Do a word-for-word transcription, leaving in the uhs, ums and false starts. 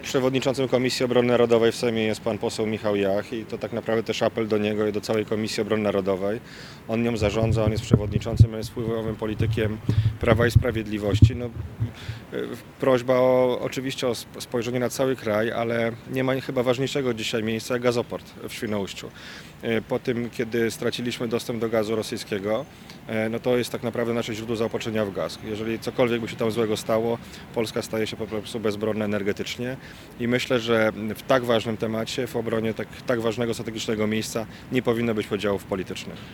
Przewodniczącym Komisji Obrony Narodowej w Sejmie jest pan poseł Michał Jach i to tak naprawdę też apel do niego i do całej Komisji Obrony Narodowej. On nią zarządza, on jest przewodniczącym, on jest wpływowym politykiem Prawa i Sprawiedliwości. No, prośba o, oczywiście o spojrzenie na cały kraj, ale nie ma chyba ważniejszego dzisiaj miejsca jak gazoport w Świnoujściu. Po tym, kiedy straciliśmy dostęp do gazu rosyjskiego, no to jest tak naprawdę nasze źródło zaopatrzenia w gaz. Jeżeli cokolwiek by się tam złego stało, Polska staje się po prostu bezbronna energetycznie i myślę, że w tak ważnym temacie, w obronie tak, tak ważnego strategicznego miejsca nie powinno być podziałów politycznych.